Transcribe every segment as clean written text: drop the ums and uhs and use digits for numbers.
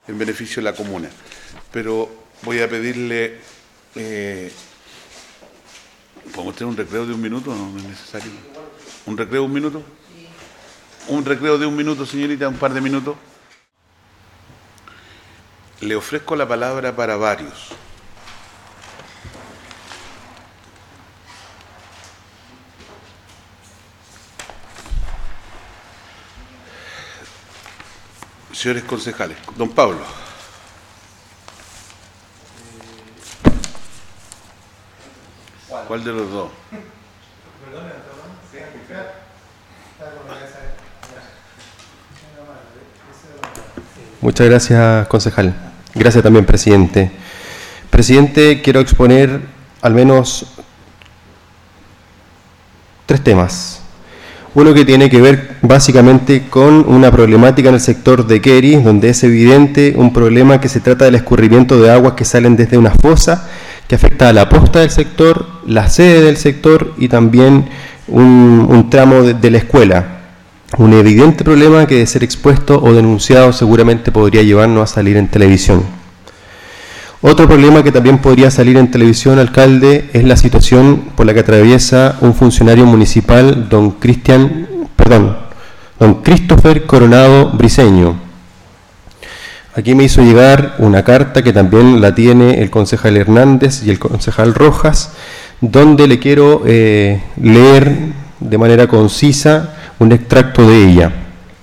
en beneficio de la comuna. Pero voy a pedirle, ¿podemos tener un recreo de 1 minuto? ¿No es necesario? ¿Un recreo de 1 minuto? Un recreo de 1 minuto, señorita, un par de minutos. Le ofrezco la palabra para varios. Señores concejales, don Pablo. ¿Cuál de los dos? Muchas gracias, concejal. Gracias también, presidente. Presidente, quiero exponer al menos 3 temas. Uno que tiene que ver básicamente con una problemática en el sector de Queris, donde es evidente un problema que se trata del escurrimiento de aguas que salen desde una fosa que afecta a la posta del sector, la sede del sector y también un tramo de la escuela. Un evidente problema que de ser expuesto o denunciado seguramente podría llevarnos a salir en televisión. Otro problema que también podría salir en televisión, alcalde, es la situación por la que atraviesa un funcionario municipal, don Christopher Coronado Briceño. Aquí me hizo llegar una carta que también la tiene el concejal Hernández y el concejal Rojas, donde le quiero leer de manera concisa un extracto de ella.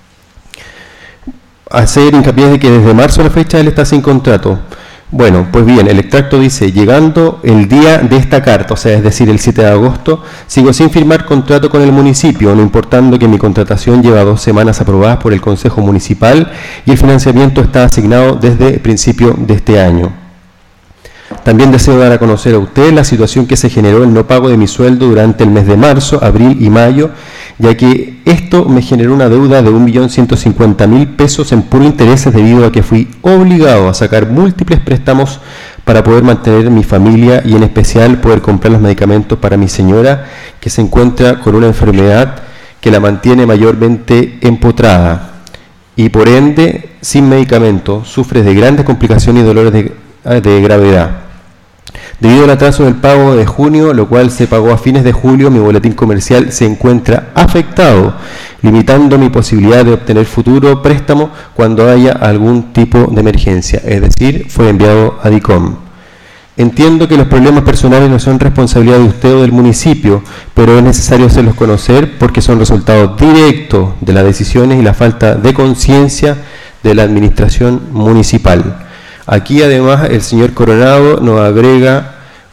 Hacer hincapié de que desde marzo a la fecha él está sin contrato. Bueno, pues bien, el extracto dice: llegando el día de esta carta, o sea, es decir, el 7 de agosto, sigo sin firmar contrato con el municipio, no importando que mi contratación lleva 2 semanas aprobadas por el Consejo Municipal y el financiamiento está asignado desde el principio de este año. También deseo dar a conocer a usted la situación que se generó el no pago de mi sueldo durante el mes de marzo, abril y mayo, ya que esto me generó una deuda de 1.150.000 pesos en puro intereses debido a que fui obligado a sacar múltiples préstamos para poder mantener mi familia y en especial poder comprar los medicamentos para mi señora, que se encuentra con una enfermedad que la mantiene mayormente empotrada y por ende sin medicamentos, sufre de grandes complicaciones y dolores de gravedad. Debido al atraso del pago de junio, lo cual se pagó a fines de julio, mi boletín comercial se encuentra afectado, limitando mi posibilidad de obtener futuro préstamo cuando haya algún tipo de emergencia, es decir, fue enviado a DICOM. Entiendo que los problemas personales no son responsabilidad de usted o del municipio, pero es necesario hacerlos conocer porque son resultados directos de las decisiones y la falta de conciencia de la administración municipal. Aquí además el señor Coronado nos agrega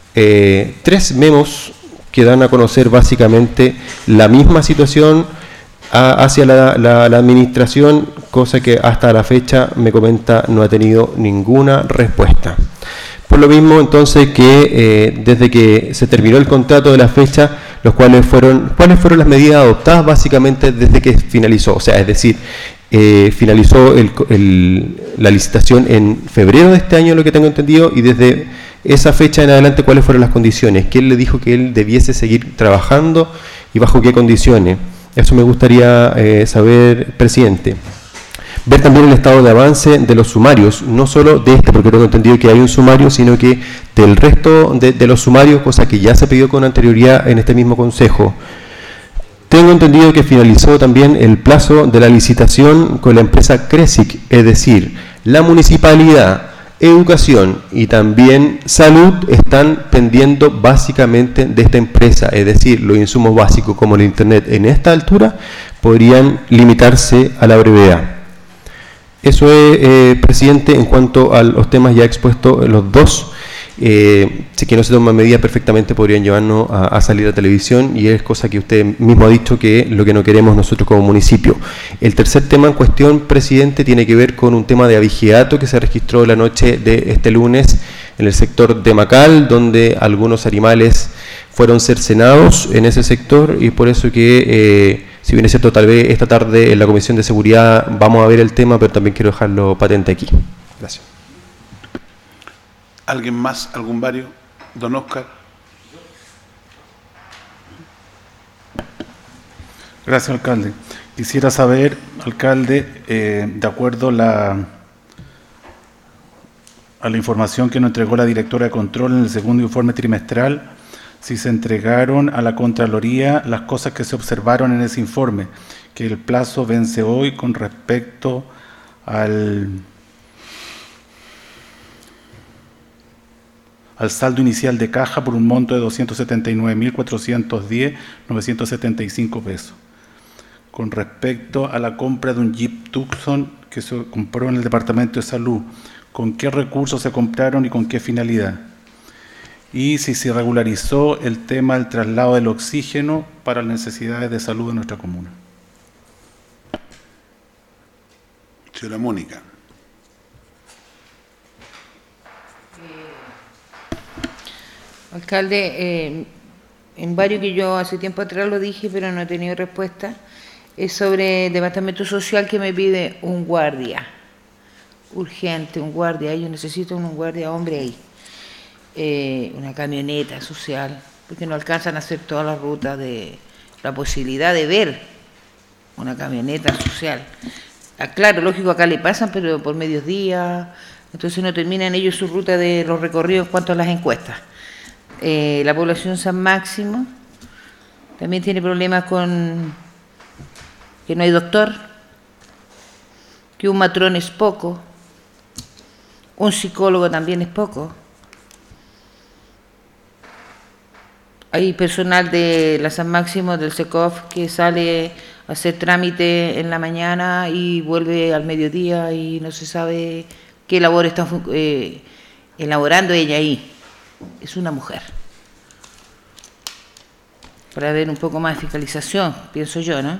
3 memos que dan a conocer básicamente la misma situación hacia la administración, cosa que hasta la fecha me comenta no ha tenido ninguna respuesta. Por lo mismo entonces que desde que se terminó el contrato de la fecha, ¿cuáles fueron las medidas adoptadas básicamente desde que finalizó? O sea, es decir, finalizó la licitación en febrero de este año, lo que tengo entendido, y desde esa fecha en adelante, ¿cuáles fueron las condiciones? ¿Quién le dijo que él debiese seguir trabajando y bajo qué condiciones? Eso me gustaría saber, presidente. Ver también el estado de avance de los sumarios, no solo de este, porque tengo entendido que hay un sumario, sino que del resto de los sumarios, cosa que ya se pidió con anterioridad en este mismo consejo. Tengo entendido que finalizó también el plazo de la licitación con la empresa Cresic, es decir, la municipalidad, educación y también salud están pendiendo básicamente de esta empresa, es decir, los insumos básicos como el internet en esta altura podrían limitarse a la brevedad. Eso es, presidente, en cuanto a los temas ya expuestos, los dos. Si que no se toman medidas perfectamente podrían llevarnos a salir a televisión y es cosa que usted mismo ha dicho que lo que no queremos nosotros como municipio. El tercer tema en cuestión, presidente, tiene que ver con un tema de abigeato que se registró la noche de este lunes en el sector de Macal, donde algunos animales fueron cercenados en ese sector y por eso que, si bien es cierto, tal vez esta tarde en la Comisión de Seguridad vamos a ver el tema, pero también quiero dejarlo patente aquí. Gracias. ¿Alguien más? ¿Algún vario? Don Oscar. Gracias, alcalde. Quisiera saber, alcalde, de acuerdo a a la información que nos entregó la directora de control en el segundo informe trimestral, si se entregaron a la Contraloría las cosas que se observaron en ese informe, que el plazo vence hoy con respecto al saldo inicial de caja por un monto de 279.410.975 pesos. Con respecto a la compra de un Jeep Tucson que se compró en el Departamento de Salud, ¿con qué recursos se compraron y con qué finalidad? Y si se regularizó el tema del traslado del oxígeno para las necesidades de salud de nuestra comuna. Señora Mónica. Alcalde, en varios que yo hace tiempo atrás lo dije, pero no he tenido respuesta, es sobre el departamento social que me pide un guardia, urgente, un guardia, yo necesito un guardia hombre ahí, una camioneta social, porque no alcanzan a hacer toda la ruta de la posibilidad de ver una camioneta social. Claro, lógico, acá le pasan, pero por medios días, entonces no terminan ellos su ruta de los recorridos en cuanto a las encuestas. La población San Máximo también tiene problemas con que no hay doctor, que un matrón es poco, un psicólogo también es poco. Hay personal de la San Máximo, del SECOF, que sale a hacer trámite en la mañana y vuelve al mediodía y no se sabe qué labor está elaborando ella ahí. Es una mujer. Para ver un poco más de fiscalización, pienso yo, ¿no?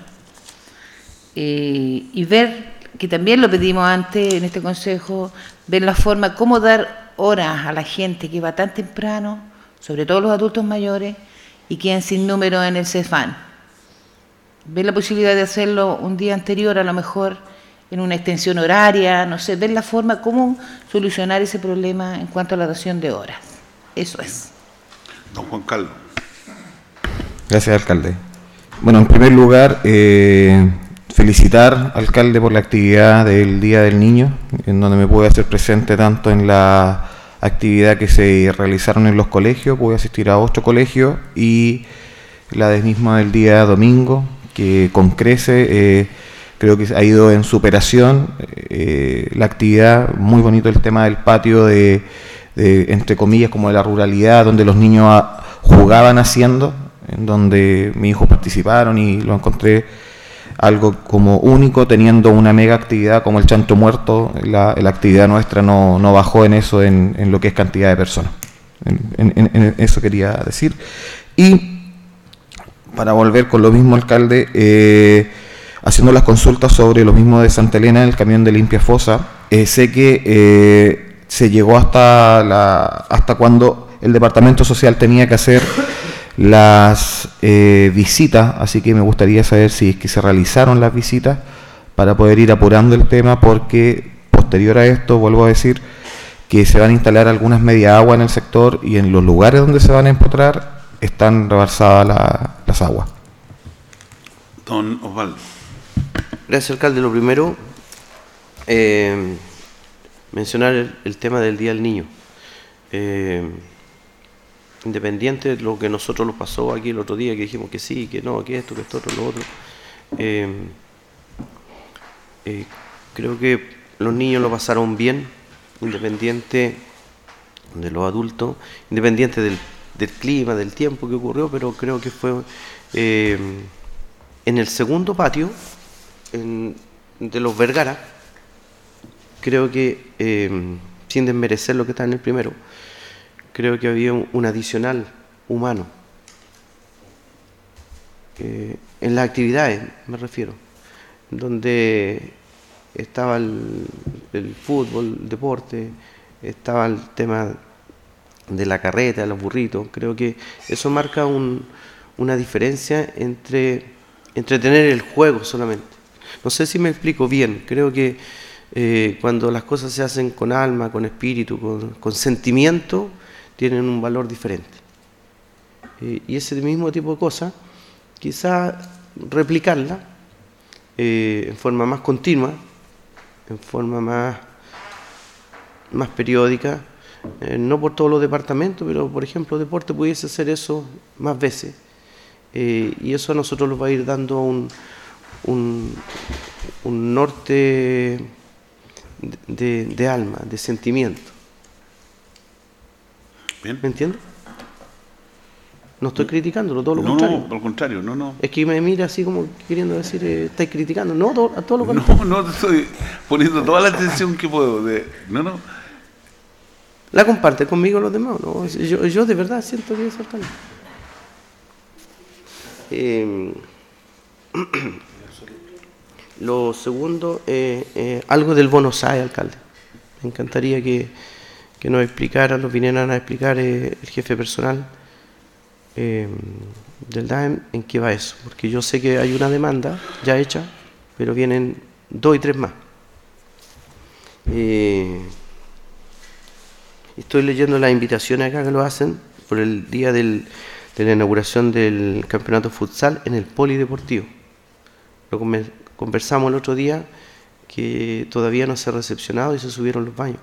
Y ver, que también lo pedimos antes en este consejo, ver la forma, cómo dar horas a la gente que va tan temprano, sobre todo los adultos mayores, y quedan sin número en el CEFAN. Ver la posibilidad de hacerlo un día anterior, a lo mejor en una extensión horaria, no sé, ver la forma, cómo solucionar ese problema en cuanto a la dación de horas. Eso es. Don Juan Carlos. Gracias, alcalde. Bueno, en primer lugar, felicitar, alcalde, por la actividad del Día del Niño, en donde me pude hacer presente tanto en la actividad que se realizaron en los colegios, pude asistir a 8 colegios, y la misma del día domingo, que con crece, creo que ha ido en superación la actividad. Muy bonito el tema del patio de entre comillas, como de la ruralidad, donde los niños jugaban haciendo, en donde mis hijos participaron, y lo encontré algo como único, teniendo una mega actividad como el Chancho Muerto. La actividad nuestra no bajó en eso, en lo que es cantidad de personas. En eso quería decir. Y para volver con lo mismo, alcalde, haciendo las consultas sobre lo mismo de Santa Elena, el camión de limpia fosa, sé que se llegó hasta cuando el departamento social tenía que hacer las visitas, así que me gustaría saber si es que se realizaron las visitas para poder ir apurando el tema, porque posterior a esto, vuelvo a decir, que se van a instalar algunas media agua en el sector, y en los lugares donde se van a empotrar están rebalsadas las aguas. Don Osvaldo. Gracias, alcalde. Lo primero, mencionar el tema del Día del Niño. Independiente de lo que nosotros nos pasó aquí el otro día, que dijimos que sí, que no, que esto, que esto, lo otro, creo que los niños lo pasaron bien, independiente de los adultos, independiente del clima, del tiempo que ocurrió, pero creo que fue en el segundo patio de los Vergara. Creo que, sin desmerecer lo que está en el primero, creo que había un adicional humano en las actividades, me refiero, donde estaba el fútbol, el deporte, estaba el tema de la carreta, los burritos. Creo que eso marca una diferencia entre tener el juego solamente. No sé si me explico bien. Creo que cuando las cosas se hacen con alma, con espíritu, con sentimiento, tienen un valor diferente. Y ese mismo tipo de cosas, quizás replicarla en forma más continua, en forma más periódica, no por todos los departamentos, pero por ejemplo deporte pudiese hacer eso más veces, y eso a nosotros nos va a ir dando un norte de alma, de sentimiento. Bien. ¿Me entiendes? No estoy criticándolo, todo lo No, contrario. no, por el contrario, no. Es que me mira así como queriendo decir, estáis criticando. No, a todo lo contrario. No, te estoy poniendo toda la atención que puedo. No. La comparte conmigo los demás, ¿no? Yo de verdad siento que es alcalde. Lo segundo, algo del bono SAE, alcalde. Me encantaría que nos explicaran, nos vinieran a explicar el jefe personal del DAEM en qué va eso. Porque yo sé que hay una demanda ya hecha, pero vienen 2 y 3 más. Estoy leyendo las invitaciones acá que lo hacen por el día de la inauguración del campeonato futsal en el polideportivo. Lo conversamos el otro día, que todavía no se ha recepcionado y se subieron los baños.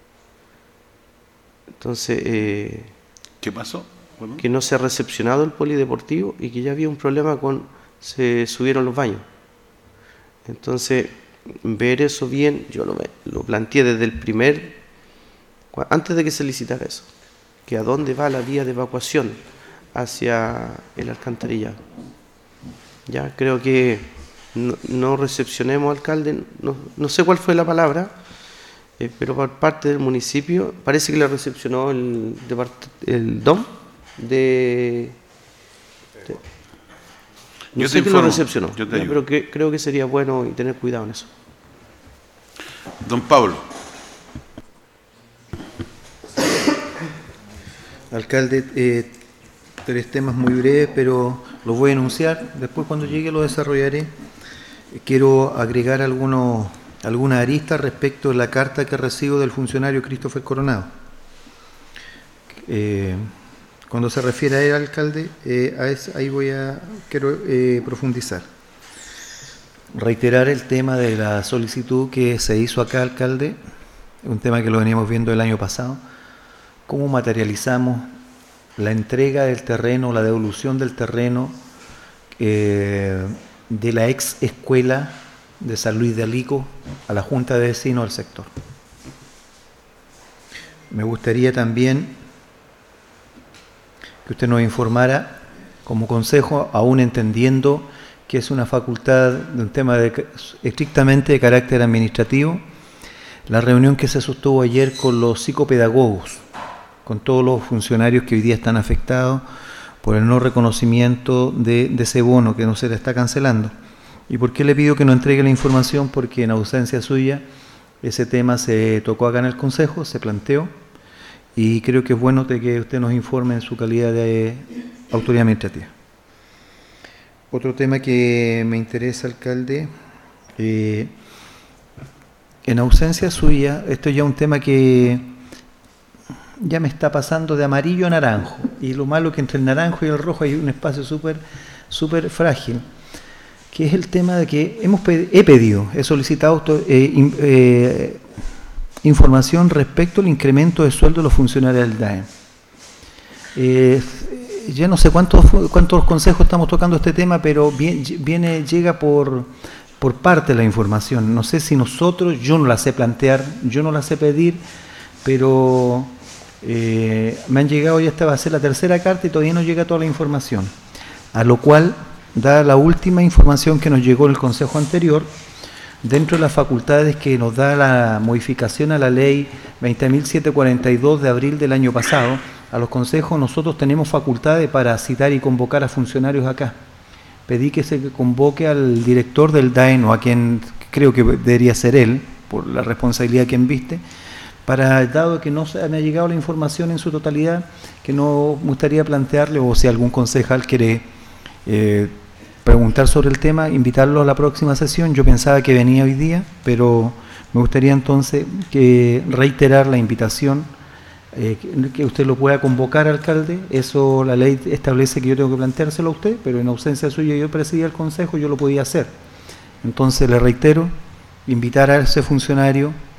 Entonces, ¿Qué pasó? Bueno. que no se ha recepcionado el polideportivo y que ya había un problema se subieron los baños. Entonces, ver eso bien, yo lo planteé desde antes de que se licitara eso, que a dónde va la vía de evacuación hacia el alcantarillado. Ya creo que no recepcionemos, alcalde, no sé cuál fue la palabra, pero por parte del municipio parece que le recepcionó el DOM no Yo sé te que lo informo, recepcionó, yo te ayudo. pero creo que sería bueno y tener cuidado en eso. Don Pablo. Alcalde, 3 temas muy breves, pero los voy a enunciar. Después, cuando llegue, lo desarrollaré. Quiero agregar algunas aristas respecto de la carta que recibo del funcionario Christopher Coronado. Cuando se refiere a él, alcalde, ahí quiero profundizar. Reiterar el tema de la solicitud que se hizo acá, alcalde, un tema que lo veníamos viendo el año pasado. ¿Cómo materializamos la entrega del terreno, la devolución del terreno de la ex escuela de San Luis de Alico a la Junta de Vecinos del sector? Me gustaría también que usted nos informara como consejo, aún entendiendo que es una facultad de un tema estrictamente de carácter administrativo, la reunión que se sostuvo ayer con los psicopedagogos, con todos los funcionarios que hoy día están afectados por el no reconocimiento de ese bono que no se le está cancelando. ¿Y por qué le pido que nos entregue la información? Porque en ausencia suya ese tema se tocó acá en el Consejo, se planteó, y creo que es bueno que usted nos informe en su calidad de autoridad administrativa. Otro tema que me interesa, alcalde, en ausencia suya, esto ya es un tema que ya me está pasando de amarillo a naranjo, y lo malo es que entre el naranjo y el rojo hay un espacio súper frágil, que es el tema de que he solicitado información respecto al incremento de sueldo de los funcionarios del DAEM. Ya no sé cuántos consejos estamos tocando este tema, pero llega por parte de la información. No sé si yo no la sé plantear, yo no la sé pedir, pero me han llegado, ya esta va a ser la 3ª carta y todavía no llega toda la información. A lo cual, dada la última información que nos llegó en el Consejo anterior, dentro de las facultades que nos da la modificación a la ley 20.742 de abril del año pasado, a los consejos nosotros tenemos facultades para citar y convocar a funcionarios acá. Pedí que se convoque al director del DAEM, o a quien creo que debería ser él, por la responsabilidad que enviste, dado que no me ha llegado la información en su totalidad, que no me gustaría plantearle, o si algún concejal quiere preguntar sobre el tema, invitarlo a la próxima sesión. Yo pensaba que venía hoy día, pero me gustaría entonces reiterar la invitación, que usted lo pueda convocar, alcalde. Eso la ley establece que yo tengo que planteárselo a usted, pero en ausencia suya, yo presidía el consejo, yo lo podía hacer. Entonces le reitero, invitar a ese funcionario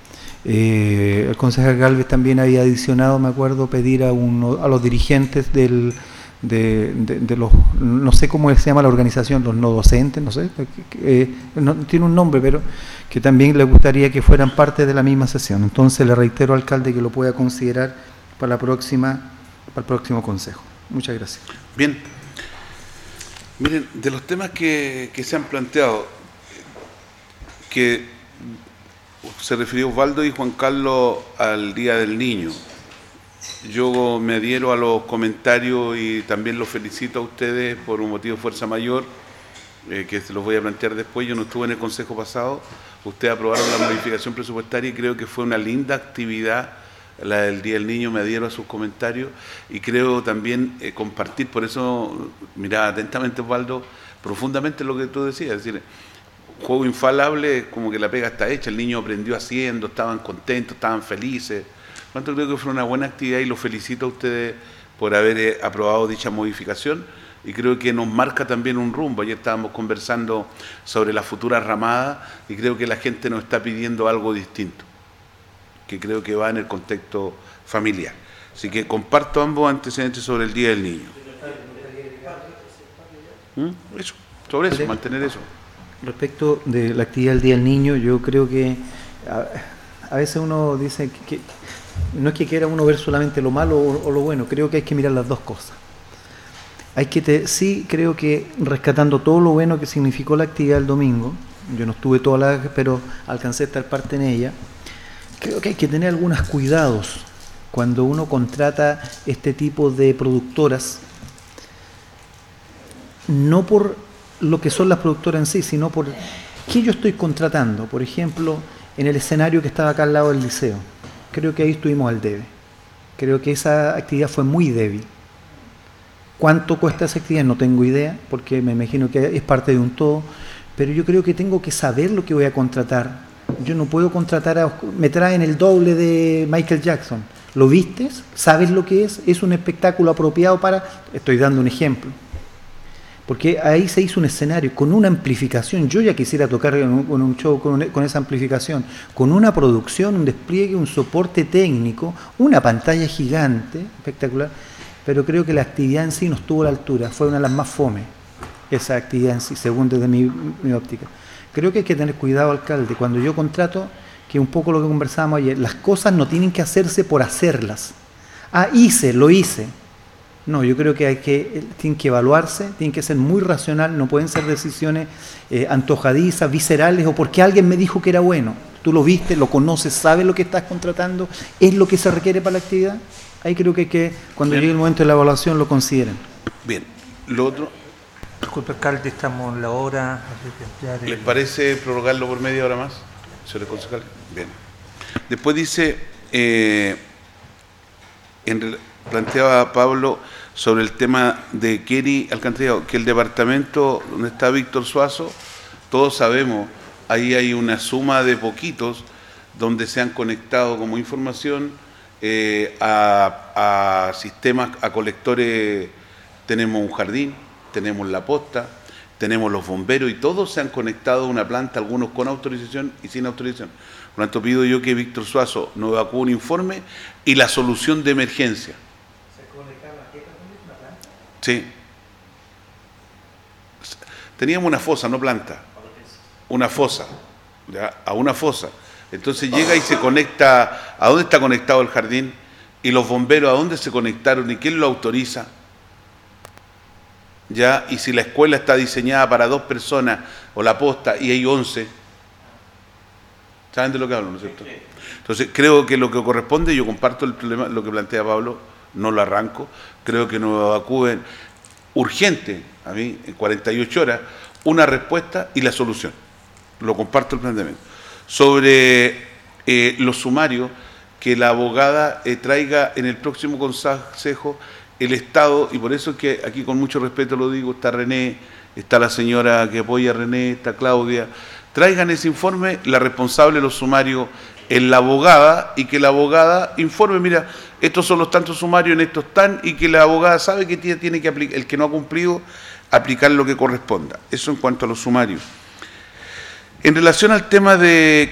El concejal Gálvez también había adicionado, me acuerdo, pedir a los dirigentes de los, no sé cómo se llama la organización, los no docentes, no sé, no, tiene un nombre, pero que también le gustaría que fueran parte de la misma sesión. Entonces le reitero, alcalde, que lo pueda considerar para el próximo consejo. Muchas gracias. Bien. Miren, de los temas que se han planteado, que se refirió Osvaldo y Juan Carlos al Día del Niño. Yo me adhiero a los comentarios y también los felicito a ustedes por un motivo de fuerza mayor, que se los voy a plantear después. Yo no estuve en el consejo pasado, ustedes aprobaron la modificación presupuestaria y creo que fue una linda actividad la del Día del Niño, me adhiero a sus comentarios y creo también compartir, por eso miraba atentamente Osvaldo, profundamente lo que tú decías, es decir, juego infalable, como que la pega está hecha, el niño aprendió haciendo, estaban contentos, estaban felices. Cuanto creo que fue una buena actividad y los felicito a ustedes por haber aprobado dicha modificación y creo que nos marca también un rumbo. Ayer estábamos conversando sobre la futura ramada y creo que la gente nos está pidiendo algo distinto, que creo que va en el contexto familiar. Así que comparto ambos antecedentes sobre el Día del Niño. Eso, sobre eso, mantener eso. Respecto de la actividad del Día del Niño, yo creo que a veces uno dice que no es que quiera uno ver solamente lo malo o lo bueno, creo que hay que mirar las dos cosas. Hay que sí, creo que rescatando todo lo bueno que significó la actividad del domingo, yo no estuve pero alcancé a estar parte en ella, creo que hay que tener algunos cuidados cuando uno contrata este tipo de productoras, no por lo que son las productoras en sí, sino por qué yo estoy contratando. Por ejemplo, en el escenario que estaba acá al lado del liceo, creo que ahí estuvimos al debe. Creo que esa actividad fue muy débil. ¿Cuánto cuesta esa actividad? No tengo idea, porque me imagino que es parte de un todo, pero yo creo que tengo que saber lo que voy a contratar. Yo no puedo contratar me traen el doble de Michael Jackson. ¿Lo vistes? ¿Sabes lo que es? ¿Es un espectáculo apropiado para...? Estoy dando un ejemplo. Porque ahí se hizo un escenario con una amplificación. Yo ya quisiera tocar con un show con esa amplificación, con una producción, un despliegue, un soporte técnico, una pantalla gigante, espectacular, pero creo que la actividad en sí no estuvo a la altura, fue una de las más fome, esa actividad en sí, según desde mi óptica. Creo que hay que tener cuidado, alcalde, cuando yo contrato, que un poco lo que conversábamos ayer, las cosas no tienen que hacerse por hacerlas. Lo hice. No, yo creo que tienen que evaluarse, tienen que ser muy racional, no pueden ser decisiones antojadizas, viscerales, o porque alguien me dijo que era bueno. Tú lo viste, lo conoces, sabes lo que estás contratando, es lo que se requiere para la actividad. Ahí creo que cuando llegue el momento de la evaluación lo consideren. Bien, lo otro. Disculpe, alcalde, estamos en la hora. ¿Les parece prorrogarlo por media hora más, señor concejal? Bien. Después dice, planteaba Pablo sobre el tema de Keri Alcantarillado, que el departamento donde está Víctor Suazo, todos sabemos, ahí hay una suma de poquitos donde se han conectado como información a sistemas, a colectores. Tenemos un jardín, tenemos la posta, tenemos los bomberos y todos se han conectado a una planta, algunos con autorización y sin autorización. Por lo tanto, pido yo que Víctor Suazo nos evacúe un informe y la solución de emergencia. ¿Se conectaron a qué? ¿Una planta? Sí. Teníamos una fosa, no planta. Una fosa. ¿Ya? A una fosa. Entonces llega y se conecta. ¿A dónde está conectado el jardín? Y los bomberos, ¿a dónde se conectaron? ¿Y quién lo autoriza? ¿Ya? Y si la escuela está diseñada para 2 personas o la posta y hay 11, ¿saben de lo que hablo, no es cierto? Entonces creo que lo que corresponde, yo comparto el problema, lo que plantea Pablo, no lo arranco, creo que nos evacúen urgente, a mí, en 48 horas, una respuesta y la solución. Lo comparto el planteamiento. Sobre los sumarios, que la abogada traiga en el próximo consejo el Estado, y por eso es que aquí con mucho respeto lo digo, está René, está la señora que apoya a René, está Claudia, traigan ese informe, la responsable de los sumarios es la abogada, y que la abogada informe, mira, estos son los tantos sumarios, en estos están, y que la abogada sabe que tiene que aplicar, el que no ha cumplido, aplicar lo que corresponda. Eso en cuanto a los sumarios. En relación al tema de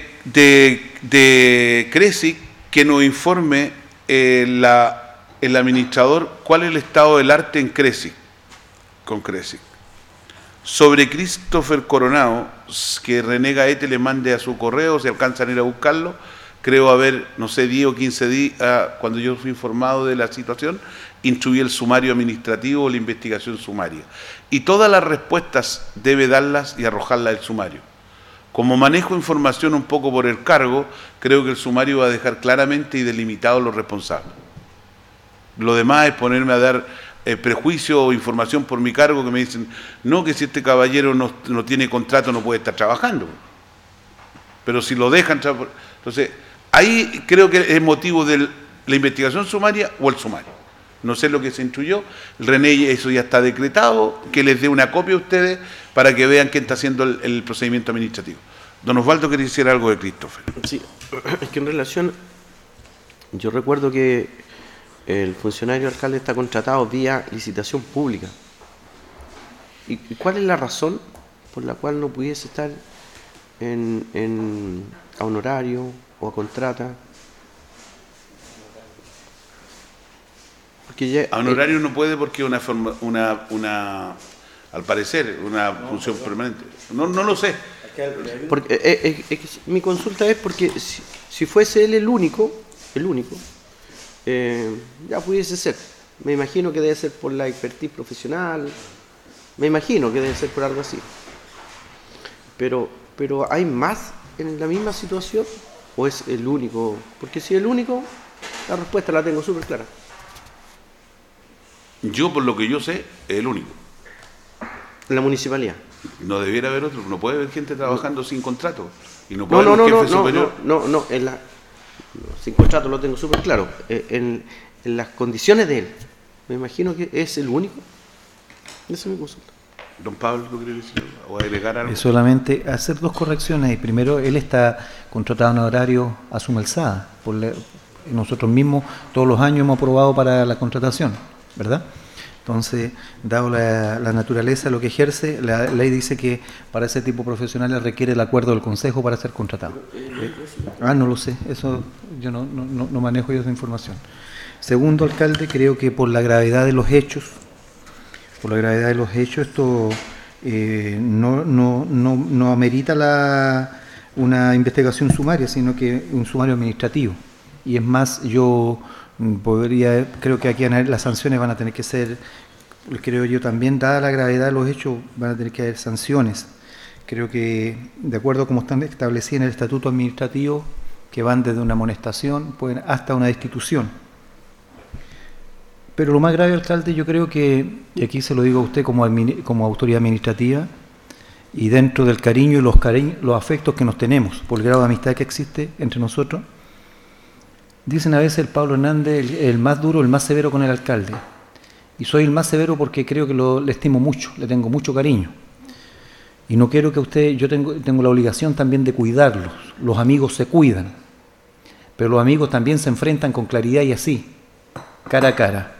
CRESIC, que nos informe el administrador cuál es el estado del arte en CRESIC, con CRESIC. Sobre Christopher Coronado, que René Gaete le mande a su correo, si alcanzan a ir a buscarlo, creo haber, no sé, 10 o 15 días, cuando yo fui informado de la situación, instruí el sumario administrativo o la investigación sumaria. Y todas las respuestas debe darlas y arrojarlas el sumario. Como manejo información un poco por el cargo, creo que el sumario va a dejar claramente y delimitado los responsables. Lo demás es ponerme a dar prejuicio o información por mi cargo que me dicen, no, que si este caballero no tiene contrato no puede estar trabajando. Pero si lo dejan, entonces, ahí creo que es motivo de la investigación sumaria o el sumario. No sé lo que se instruyó, René, eso ya está decretado, que les dé una copia a ustedes para que vean quién está haciendo el procedimiento administrativo. Don Osvaldo quería decir algo de Christopher. Sí, es que en relación, yo recuerdo que el funcionario alcalde está contratado vía licitación pública. ¿Y cuál es la razón por la cual no pudiese estar a honorario o a contrata? Porque ya, a honorario no puede porque es al parecer, una función permanente. No lo sé. Porque, mi consulta es porque si fuese él el único, ya pudiese ser. Me imagino que debe ser por la expertise profesional, me imagino que debe ser por algo así. Pero ¿hay más en la misma situación o es el único? Porque si es el único, la respuesta la tengo súper clara. Yo, por lo que yo sé, es el único. En la municipalidad. No debiera haber otro, no puede haber gente trabajando sin contrato. Y no puede haber un jefe superior. No, sin contrato lo tengo súper claro. En las condiciones de él, me imagino que es el único. Esa es mi consulta. Don Pablo, ¿lo quiere decir o agregar algo? Solamente hacer dos correcciones. Primero, él está contratado en horario a su alzada. Nosotros mismos todos los años hemos aprobado para la contratación, ¿verdad? Entonces, dado la naturaleza de lo que ejerce, la ley dice que para ese tipo de profesionales requiere el acuerdo del Consejo para ser contratado. No lo sé, eso yo no manejo yo esa información. Segundo, alcalde, creo que por la gravedad de los hechos, esto no amerita una investigación sumaria, sino que un sumario administrativo. Y es más, creo que aquí las sanciones van a tener que ser, creo yo también, dada la gravedad de los hechos, van a tener que haber sanciones. Creo que, de acuerdo a como están establecidas en el estatuto administrativo, que van desde una amonestación hasta una destitución. Pero lo más grave, alcalde, yo creo que, y aquí se lo digo a usted como autoridad administrativa, y dentro del cariño y los afectos que nos tenemos, por el grado de amistad que existe entre nosotros, dicen a veces el Pablo Hernández el más duro, el más severo con el alcalde. Y soy el más severo porque creo que le estimo mucho, le tengo mucho cariño. Y no quiero que yo tengo la obligación también de cuidarlos. Los amigos se cuidan, pero los amigos también se enfrentan con claridad y así, cara a cara.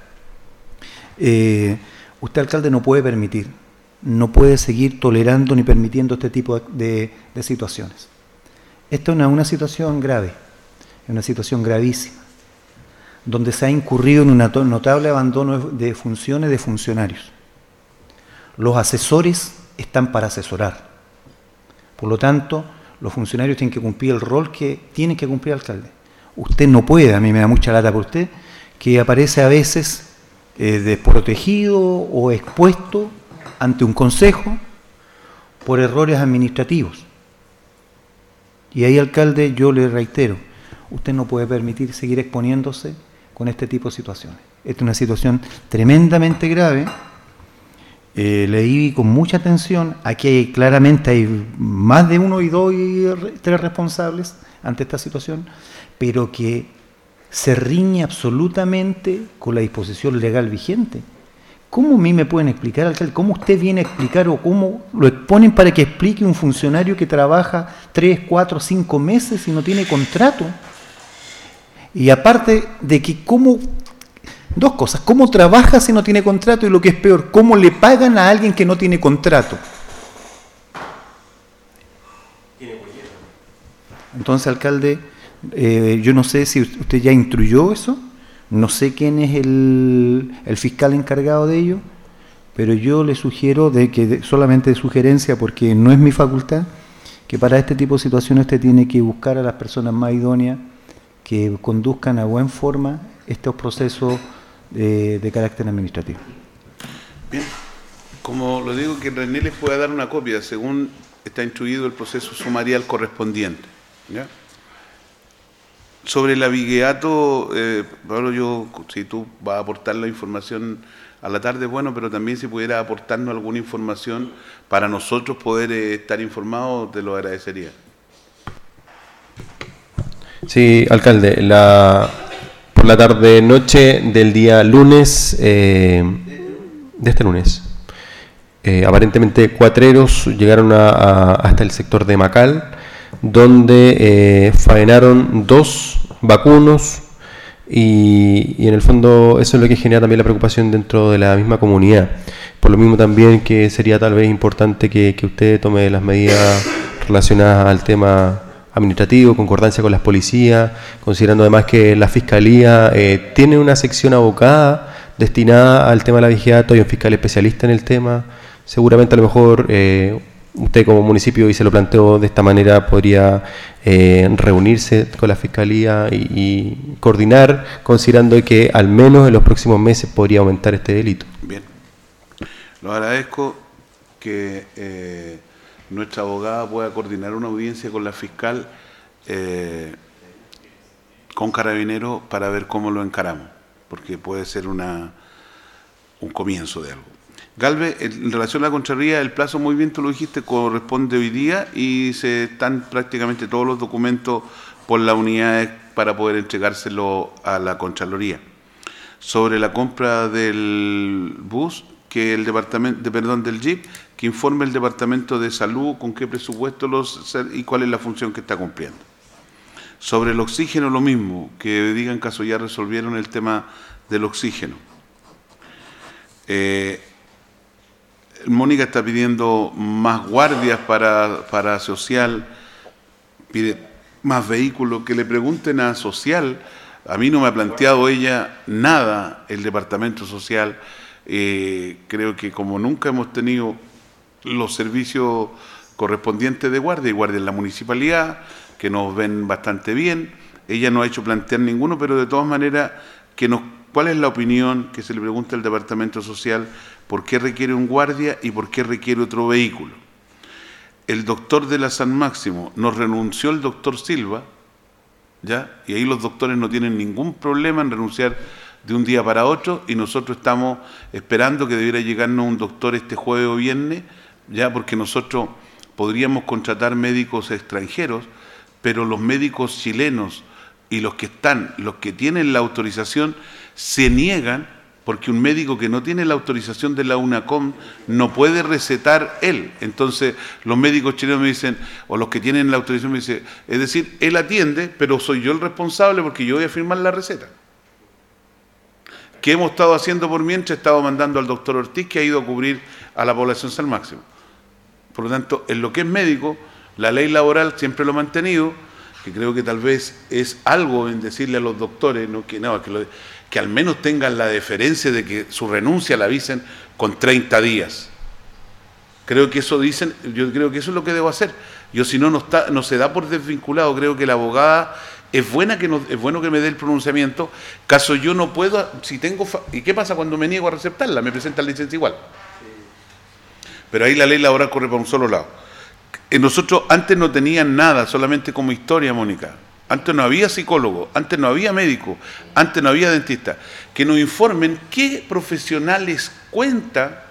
Usted, alcalde, no puede seguir tolerando ni permitiendo este tipo de situaciones. Esta es una situación grave. Es una situación gravísima, donde se ha incurrido en un notable abandono de funciones de funcionarios. Los asesores están para asesorar. Por lo tanto, los funcionarios tienen que cumplir el rol que tiene que cumplir el alcalde. Usted no puede, a mí me da mucha lata por usted, que aparece a veces desprotegido o expuesto ante un consejo por errores administrativos. Y ahí, alcalde, yo le reitero, usted no puede permitir seguir exponiéndose con este tipo de situaciones. Esta es una situación tremendamente grave. Leí con mucha atención. Aquí claramente hay más de uno y dos y tres responsables ante esta situación, pero que se riñe absolutamente con la disposición legal vigente. ¿Cómo a mí me pueden explicar, alcalde? ¿Cómo usted viene a explicar o cómo lo exponen para que explique un funcionario que trabaja 3, 4, 5 meses y no tiene contrato? Y aparte de que dos cosas, ¿cómo trabaja si no tiene contrato? Y lo que es peor, ¿cómo le pagan a alguien que no tiene contrato? Entonces, alcalde, yo no sé si usted ya instruyó eso, no sé quién es el fiscal encargado de ello, pero yo le sugiero, solamente de sugerencia, porque no es mi facultad, que para este tipo de situaciones usted tiene que buscar a las personas más idóneas que conduzcan a buena forma estos procesos de carácter administrativo. Bien, como lo digo, que René les pueda dar una copia, según está instruido el proceso sumarial correspondiente, ¿ya? Sobre el abigueato, Pablo, si tú vas a aportar la información a la tarde, bueno, pero también si pudiera aportarnos alguna información para nosotros poder estar informados, te lo agradecería. Sí, alcalde, por la tarde-noche del día lunes, de este lunes, aparentemente cuatreros llegaron hasta el sector de Macal, donde faenaron 2 vacunos y en el fondo eso es lo que genera también la preocupación dentro de la misma comunidad. Por lo mismo también que sería tal vez importante que usted tome las medidas relacionadas al tema administrativo, concordancia con las policías, considerando además que la Fiscalía tiene una sección abocada destinada al tema del abigeato y un fiscal especialista en el tema. Seguramente a lo mejor usted como municipio, y se lo planteó de esta manera, podría reunirse con la Fiscalía y coordinar, considerando que al menos en los próximos meses podría aumentar este delito. Bien, lo agradezco que nuestra abogada pueda coordinar una audiencia con la fiscal, con Carabineros, para ver cómo lo encaramos, porque puede ser un comienzo de algo. Galvez, en relación a la Contraloría, el plazo, muy bien tú lo dijiste, corresponde hoy día y se están prácticamente todos los documentos por las unidades para poder entregárselo a la Contraloría. Sobre la compra del bus, que el del Jeep, que informe el Departamento de Salud con qué presupuesto y cuál es la función que está cumpliendo. Sobre el oxígeno, lo mismo, que digan caso ya resolvieron el tema del oxígeno. Mónica está pidiendo más guardias para social, pide más vehículos, que le pregunten a social. A mí no me ha planteado ella nada el departamento social. Creo que como nunca hemos tenido los servicios correspondientes de guardia y guardia en la municipalidad, que nos ven bastante bien, ella no ha hecho plantear ninguno, pero de todas maneras, ¿cuál es la opinión que se le pregunta al departamento social? ¿Por qué requiere un guardia y por qué requiere otro vehículo? El doctor de la San Máximo, nos renunció el doctor Silva, ¿ya? Y ahí los doctores no tienen ningún problema en renunciar de un día para otro, y nosotros estamos esperando que debiera llegarnos un doctor este jueves o viernes, ya, porque nosotros podríamos contratar médicos extranjeros, pero los médicos chilenos y los que tienen la autorización se niegan, porque un médico que no tiene la autorización de la UNACOM no puede recetar él. Entonces los médicos chilenos me dicen, o los que tienen la autorización me dicen, es decir, él atiende, pero soy yo el responsable porque yo voy a firmar la receta. ¿Qué hemos estado haciendo por mientras? He estado mandando al doctor Ortiz, que ha ido a cubrir a la población San Máximo. Por lo tanto, en lo que es médico, la ley laboral siempre lo ha mantenido, que creo que tal vez es algo en decirle a los doctores, que al menos tengan la deferencia de que su renuncia la avisen con 30 días. Creo que eso dicen, yo creo que eso es lo que debo hacer. Yo, si no se da por desvinculado, creo que la abogada es bueno que me dé el pronunciamiento, caso yo no puedo, ¿y qué pasa cuando me niego a receptarla? Me presentan la licencia igual. Pero ahí la ley laboral corre por un solo lado. Nosotros antes no tenían nada, solamente como historia, Mónica. Antes no había psicólogo, antes no había médico, antes no había dentista. Que nos informen qué profesionales cuenta,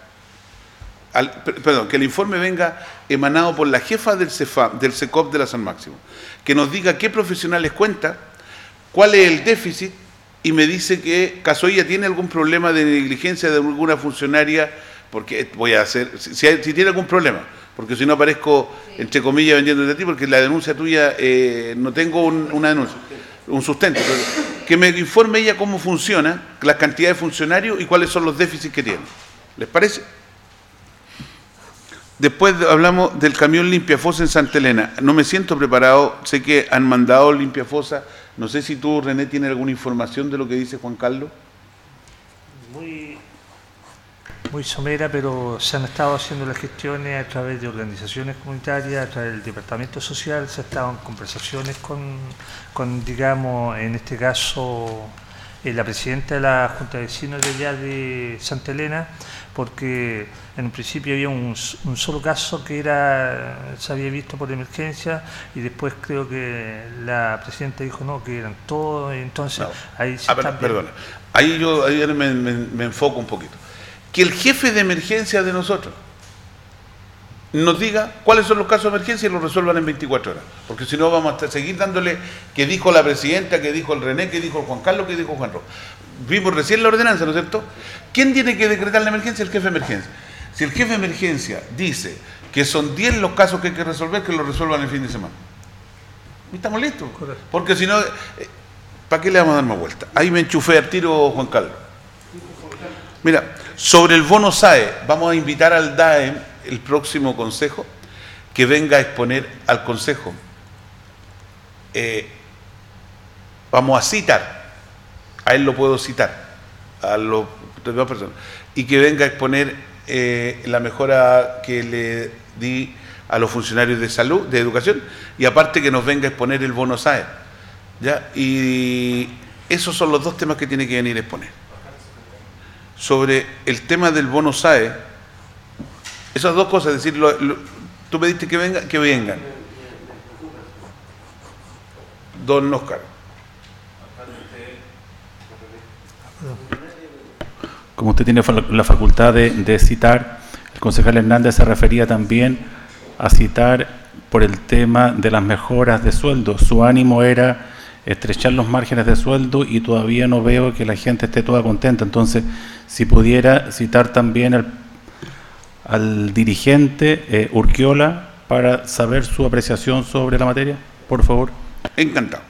que el informe venga emanado por la jefa del CECOP de la San Máximo. Que nos diga qué profesionales cuenta, cuál es el déficit, y me dice que caso ella tiene algún problema de negligencia de alguna funcionaria, porque voy a hacer, si tiene algún problema, porque si no aparezco, entre comillas, vendiendo de ti, porque la denuncia tuya, no tengo una denuncia, un sustento. Que me informe ella cómo funciona, las cantidades de funcionarios y cuáles son los déficits que tiene. ¿Les parece? Después hablamos del camión limpiafosa en Santa Elena. No me siento preparado, sé que han mandado limpiafosa. No sé si tú, René, tienes alguna información de lo que dice Juan Carlos. Muy somera, pero se han estado haciendo las gestiones a través de organizaciones comunitarias, a través del Departamento Social, se estaban conversaciones con digamos, en este caso, la presidenta de la Junta de Vecinos de allá de Santa Elena, porque en un principio había un solo caso que se había visto por emergencia y después creo que la presidenta dijo no, que eran todos, entonces no. Ahí se perdona, ahí me enfoco un poquito. Que el jefe de emergencia de nosotros nos diga cuáles son los casos de emergencia y los resuelvan en 24 horas, porque si no vamos a seguir dándole que dijo la presidenta, que dijo el René, que dijo el Juan Carlos, que dijo Juan Rojas. Vimos recién la ordenanza, ¿no es cierto? ¿Quién tiene que decretar la emergencia? El jefe de emergencia. Si el jefe de emergencia dice que son 10 los casos que hay que resolver, que los resuelvan el fin de semana. ¿Y estamos listos? Correcto. Porque si no, ¿para qué le vamos a dar más vuelta? Ahí me enchufé al tiro, Juan Carlos. Mira, sobre el bono SAE, vamos a invitar al DAEM, el próximo consejo, que venga a exponer al consejo. Vamos a citar, a él lo puedo citar, a las dos personas, y que venga a exponer la mejora que le di a los funcionarios de salud, de educación, y aparte que nos venga a exponer el bono SAE. ¿Ya? Y esos son los dos temas que tiene que venir a exponer. Sobre el tema del bono SAE, esas dos cosas, es decir, tú pediste que vengan. Don Oscar. Como usted tiene la facultad de citar, el concejal Hernández se refería también a citar por el tema de las mejoras de sueldo. Su ánimo era estrechar los márgenes de sueldo y todavía no veo que la gente esté toda contenta. Entonces, si pudiera citar también al dirigente Urquiola para saber su apreciación sobre la materia, por favor. Encantado.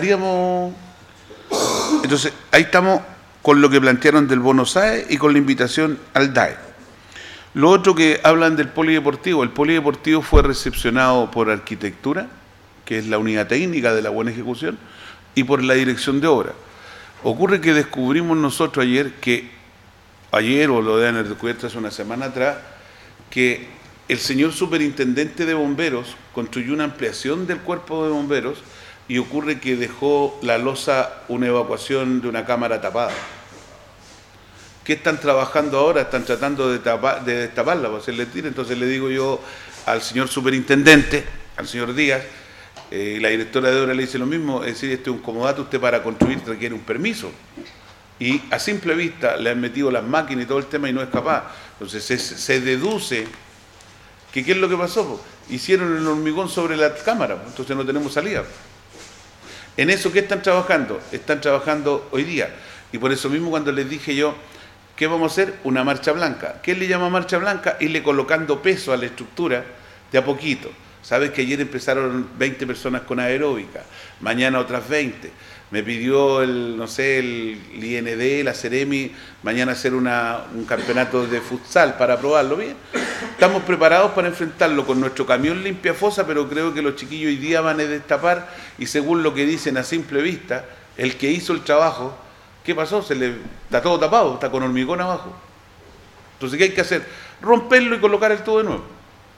Entonces, ahí estamos con lo que plantearon del bono SAE y con la invitación al DAE. Lo otro que hablan del polideportivo, el polideportivo fue recepcionado por Arquitectura, que es la unidad técnica de la buena ejecución, y por la dirección de obra. Ocurre que descubrimos nosotros ayer o lo deben haber descubierto hace una semana atrás, que el señor superintendente de bomberos construyó una ampliación del cuerpo de bomberos y ocurre que dejó la losa una evacuación de una cámara tapada. ¿Qué están trabajando ahora? Están tratando de destaparla, para hacerle tiro. Entonces le digo yo al señor superintendente, al señor Díaz, la directora de obra le dice lo mismo, es decir, este es un comodato, usted para construir requiere un permiso. Y a simple vista le han metido las máquinas y todo el tema y no es capaz. Entonces se deduce que ¿qué es lo que pasó? Hicieron el hormigón sobre la cámara, entonces no tenemos salida. En eso, ¿qué están trabajando? Están trabajando hoy día. Y por eso mismo cuando les dije yo, ¿qué vamos a hacer? Una marcha blanca. ¿Qué le llama marcha blanca? Irle colocando peso a la estructura de a poquito. Sabes que ayer empezaron 20 personas con aeróbica, mañana otras 20. Me pidió el IND, la Ceremi, mañana hacer un campeonato de futsal para probarlo bien. Estamos preparados para enfrentarlo con nuestro camión limpiafosa, pero creo que los chiquillos hoy día van a destapar y según lo que dicen a simple vista, el que hizo el trabajo, ¿qué pasó? Está todo tapado, está con hormigón abajo. Entonces, ¿qué hay que hacer? Romperlo y colocar el tubo de nuevo.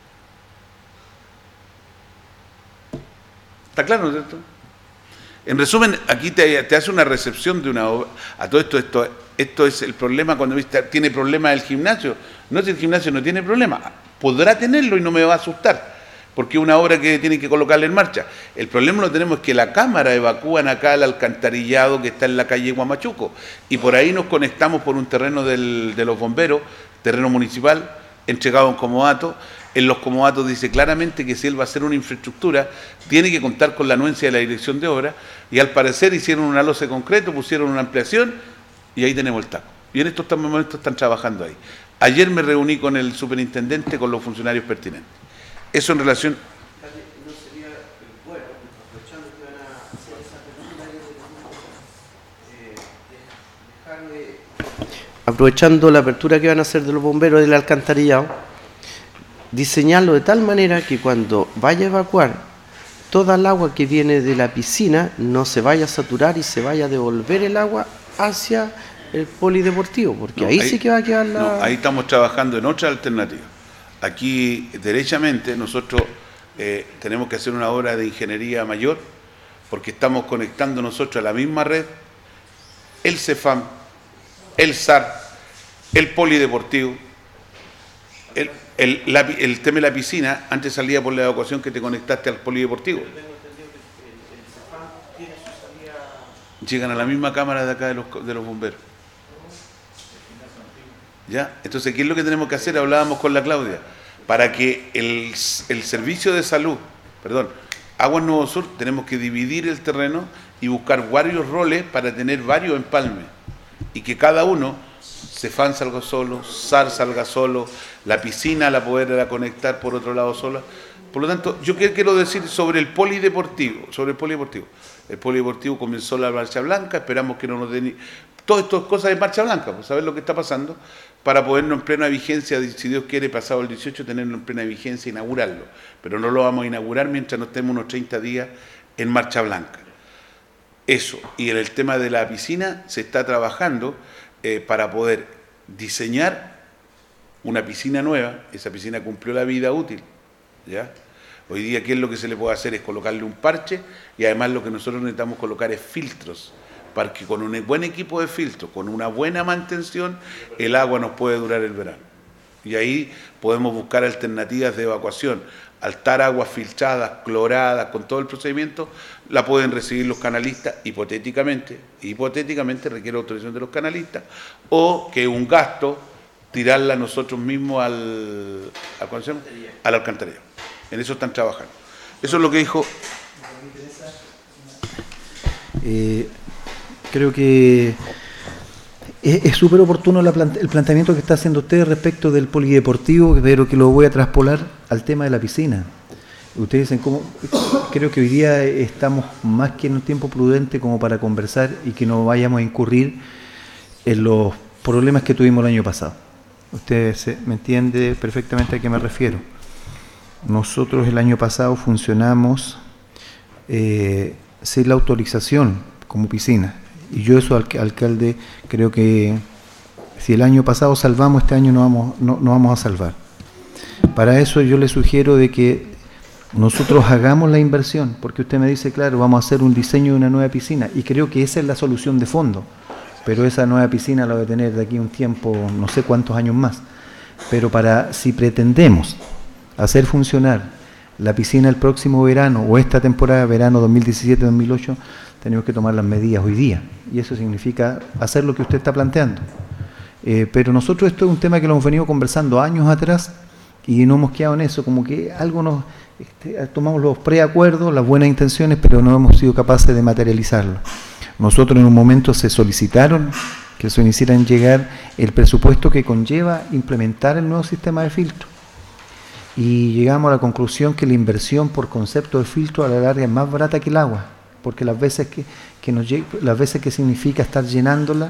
¿Está claro, no es cierto? En resumen, aquí te hace una recepción de una obra. A todo esto es el problema cuando tiene problema el gimnasio. No es el gimnasio no tiene problema, podrá tenerlo y no me va a asustar, porque es una obra que tienen que colocarla en marcha. El problema lo tenemos es que la cámara evacúan acá al alcantarillado que está en la calle Guamachuco, y por ahí nos conectamos por un terreno de los bomberos, terreno municipal, entregado en comodato. En los comodatos dice claramente que si él va a hacer una infraestructura, tiene que contar con la anuencia de la dirección de obra, y al parecer hicieron una losa de concreto, pusieron una ampliación, y ahí tenemos el taco. Y en estos momentos están trabajando ahí. Ayer me reuní con el superintendente, con los funcionarios pertinentes. Eso en relación... ¿No sería bueno, aprovechando que van a hacer esa apertura, aprovechando la apertura que van a hacer de los bomberos del alcantarillado, diseñarlo de tal manera que cuando vaya a evacuar, toda el agua que viene de la piscina no se vaya a saturar y se vaya a devolver el agua hacia el polideportivo, porque ahí sí que va a quedar la... No, ahí estamos trabajando en otra alternativa. Aquí, derechamente, nosotros tenemos que hacer una obra de ingeniería mayor, porque estamos conectando nosotros a la misma red el CEFAM, el SAR, el polideportivo, el tema de la piscina. Antes salía por la evacuación que te conectaste al polideportivo. Llegan a la misma cámara de acá de los bomberos. ¿Ya? Entonces, ¿qué es lo que tenemos que hacer? Hablábamos con la Claudia, para que el servicio de salud, Aguas Nuevo Sur, tenemos que dividir el terreno y buscar varios roles para tener varios empalmes, y que cada uno, CEFAM salga solo, SAR salga solo, la piscina la poder conectar por otro lado sola. Por lo tanto, yo quiero decir sobre el polideportivo. El polideportivo comenzó la marcha blanca, esperamos que no nos den... Todas estas cosas de marcha blanca, pues saber lo que está pasando, para podernos en plena vigencia, si Dios quiere, pasado el 18, tenerlo en plena vigencia e inaugurarlo. Pero no lo vamos a inaugurar mientras no estemos unos 30 días en marcha blanca. Eso. Y en el tema de la piscina se está trabajando para poder diseñar una piscina nueva. Esa piscina cumplió la vida útil, ¿ya? Hoy día, ¿qué es lo que se le puede hacer? Es colocarle un parche, y además lo que nosotros necesitamos colocar es filtros, para que con un buen equipo de filtro, con una buena mantención, el agua nos puede durar el verano. Y ahí podemos buscar alternativas de evacuación. Al estar aguas filtradas, cloradas, con todo el procedimiento, la pueden recibir los canalistas, hipotéticamente requiere autorización de los canalistas, o que un gasto, tirarla nosotros mismos al alcantarillado. En eso están trabajando. Eso es lo que dijo. Creo que es súper oportuno el planteamiento que está haciendo usted respecto del polideportivo, pero que lo voy a traspolar al tema de la piscina. Ustedes dicen creo que hoy día estamos más que en un tiempo prudente como para conversar y que no vayamos a incurrir en los problemas que tuvimos el año pasado. Usted me entiende perfectamente a qué me refiero. Nosotros el año pasado funcionamos sin la autorización como piscina. Y yo eso, alcalde, creo que si el año pasado salvamos, este año no vamos a salvar. Para eso yo le sugiero de que nosotros hagamos la inversión, porque usted me dice, claro, vamos a hacer un diseño de una nueva piscina, y creo que esa es la solución de fondo, pero esa nueva piscina la va a tener de aquí a un tiempo, no sé cuántos años más. Pero si pretendemos hacer funcionar la piscina el próximo verano, o esta temporada, verano 2017-2008, tenemos que tomar las medidas hoy día, y eso significa hacer lo que usted está planteando. Pero nosotros esto es un tema que lo hemos venido conversando años atrás, y no hemos quedado en eso, como que algo tomamos los preacuerdos, las buenas intenciones, pero no hemos sido capaces de materializarlo. Nosotros en un momento se solicitaron que se nos hicieran llegar el presupuesto que conlleva implementar el nuevo sistema de filtro, y llegamos a la conclusión que la inversión por concepto de filtro a la larga es más barata que el agua, porque las veces que significa estar llenándola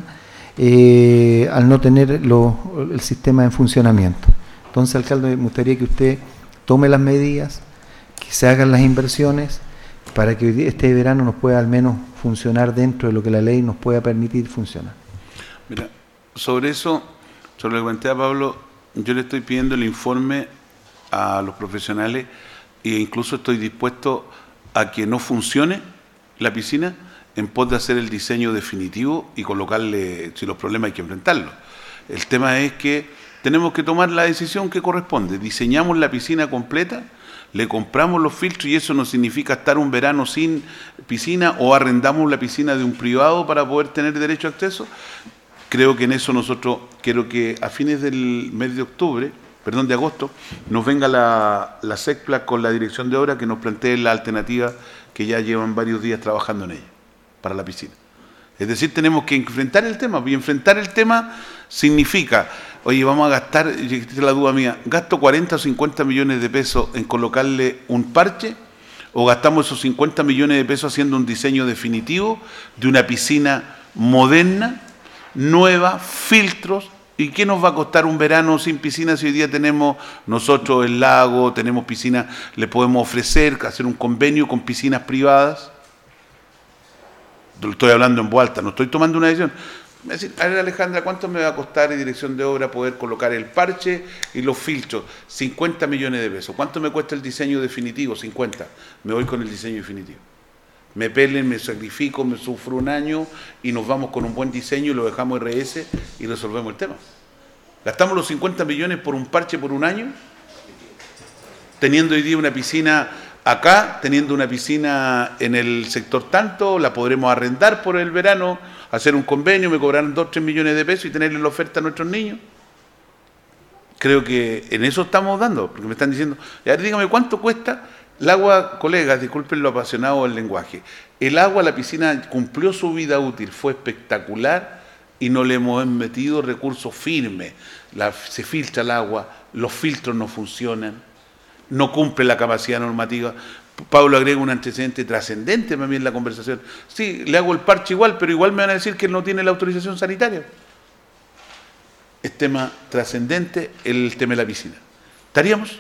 al no tener el sistema en funcionamiento. Entonces, alcalde, me gustaría que usted tome las medidas, que se hagan las inversiones, para que este verano nos pueda al menos funcionar dentro de lo que la ley nos pueda permitir funcionar. Mira, sobre eso, sobre lo que plantea Pablo, yo le estoy pidiendo el informe a los profesionales, e incluso estoy dispuesto a que no funcione la piscina en pos de hacer el diseño definitivo y colocarle, si los problemas hay que enfrentarlos. El tema es que tenemos que tomar la decisión que corresponde. Diseñamos la piscina completa, le compramos los filtros, y eso no significa estar un verano sin piscina, o arrendamos la piscina de un privado para poder tener derecho a acceso. Creo que en eso nosotros, quiero que a fines del mes de agosto, nos venga la SECPLA con la dirección de obra, que nos plantee la alternativa que ya llevan varios días trabajando en ella, para la piscina. Es decir, tenemos que enfrentar el tema, y enfrentar el tema significa, oye, vamos a gastar, esta es la duda mía, ¿gasto 40 o 50 millones de pesos en colocarle un parche, o gastamos esos 50 millones de pesos haciendo un diseño definitivo de una piscina moderna, nueva, filtros ¿Y qué nos va a costar un verano sin piscina si hoy día tenemos nosotros el lago, tenemos piscina, le podemos ofrecer, hacer un convenio con piscinas privadas? Lo estoy hablando en voz alta, no estoy tomando una decisión. Me decir, a ver, Alejandra, ¿cuánto me va a costar en dirección de obra poder colocar el parche y los filtros? 50 millones de pesos. ¿Cuánto me cuesta el diseño definitivo? 50. Me voy con el diseño definitivo. Me pelen, me sacrifico, me sufro un año y nos vamos con un buen diseño y lo dejamos RS y resolvemos el tema. ¿Gastamos los 50 millones por un parche por un año? Teniendo hoy día una piscina acá, teniendo una piscina en el sector tanto, la podremos arrendar por el verano, hacer un convenio, me cobrarán 2 o 3 millones de pesos y tenerle la oferta a nuestros niños. Creo que en eso estamos dando, porque me están diciendo, a ver, dígame, ¿cuánto cuesta el agua? Colegas, disculpen lo apasionado del lenguaje. El agua, la piscina cumplió su vida útil, fue espectacular y no le hemos metido recursos firmes. Se filtra el agua, los filtros no funcionan, no cumple la capacidad normativa. Pablo agrega un antecedente trascendente para mí en la conversación. Sí, le hago el parche igual, pero igual me van a decir que él no tiene la autorización sanitaria. Es tema trascendente el tema de la piscina. ¿Estaríamos?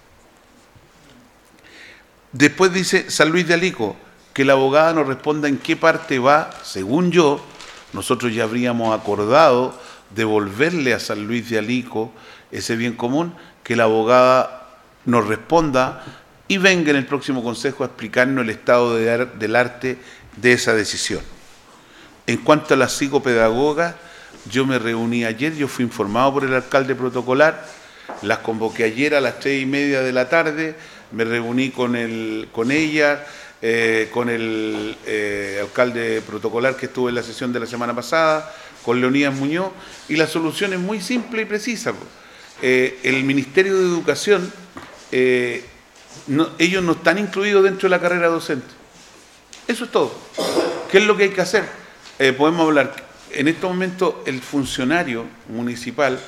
Después dice San Luis de Alico, que la abogada nos responda en qué parte va. Según yo, nosotros ya habríamos acordado devolverle a San Luis de Alico ese bien común, que la abogada nos responda y venga en el próximo consejo a explicarnos el estado del arte de esa decisión. En cuanto a las psicopedagogas, yo me reuní ayer, yo fui informado por el alcalde protocolar, las convoqué ayer a las 3:30 de la tarde, me reuní con ella, con el alcalde protocolar que estuvo en la sesión de la semana pasada, con Leonidas Muñoz, y la solución es muy simple y precisa. El Ministerio de Educación, ellos no están incluidos dentro de la carrera docente. Eso es todo. ¿Qué es lo que hay que hacer? Podemos hablar, en este momento el funcionario municipal,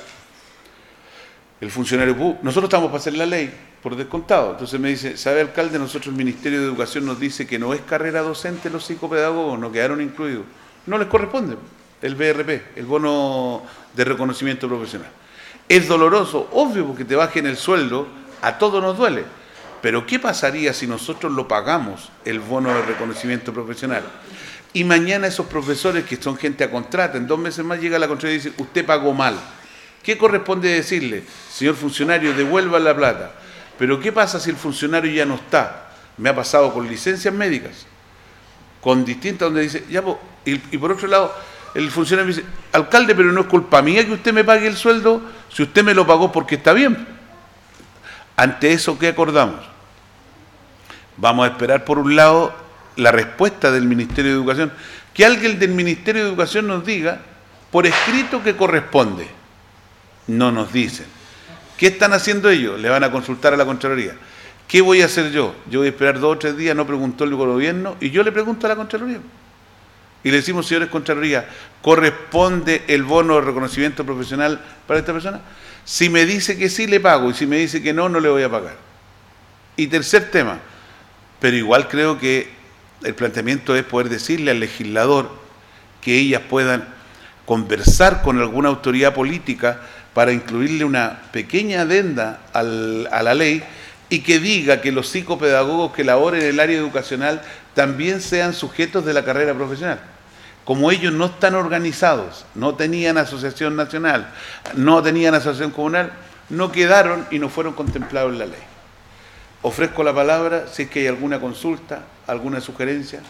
nosotros estamos para hacer la ley, por descontado. Entonces me dice, ¿sabe, alcalde? Nosotros el Ministerio de Educación nos dice que no es carrera docente los psicopedagogos, no quedaron incluidos. No les corresponde el BRP, el bono de reconocimiento profesional. Es doloroso, obvio, porque te bajen el sueldo, a todos nos duele. Pero ¿qué pasaría si nosotros lo pagamos, el bono de reconocimiento profesional? Y mañana esos profesores, que son gente a contrata, en 2 meses más llega la Contraloría y dice, usted pagó mal. ¿Qué corresponde decirle? Señor funcionario, devuelva la plata. Pero ¿qué pasa si el funcionario ya no está? Me ha pasado con licencias médicas, con distintas, donde dice, ya, y por otro lado, el funcionario me dice, alcalde, pero no es culpa mía que usted me pague el sueldo, si usted me lo pagó porque está bien. Ante eso, ¿qué acordamos? Vamos a esperar, por un lado, la respuesta del Ministerio de Educación, que alguien del Ministerio de Educación nos diga por escrito que corresponde. No nos dicen. ¿Qué están haciendo ellos? Le van a consultar a la Contraloría. ¿Qué voy a hacer yo? Yo voy a esperar 2 o 3 días, no preguntó el gobierno, y yo le pregunto a la Contraloría. Y le decimos, señores Contraloría, ¿corresponde el bono de reconocimiento profesional para esta persona? Si me dice que sí, le pago, y si me dice que no, no le voy a pagar. Y tercer tema, pero igual creo que el planteamiento es poder decirle al legislador que ellas puedan conversar con alguna autoridad política para incluirle una pequeña adenda a la ley y que diga que los psicopedagogos que laboren en el área educacional también sean sujetos de la carrera profesional. Como ellos no están organizados, no tenían asociación nacional, no tenían asociación comunal, no quedaron y no fueron contemplados en la ley. Ofrezco la palabra si es que hay alguna consulta, alguna sugerencia.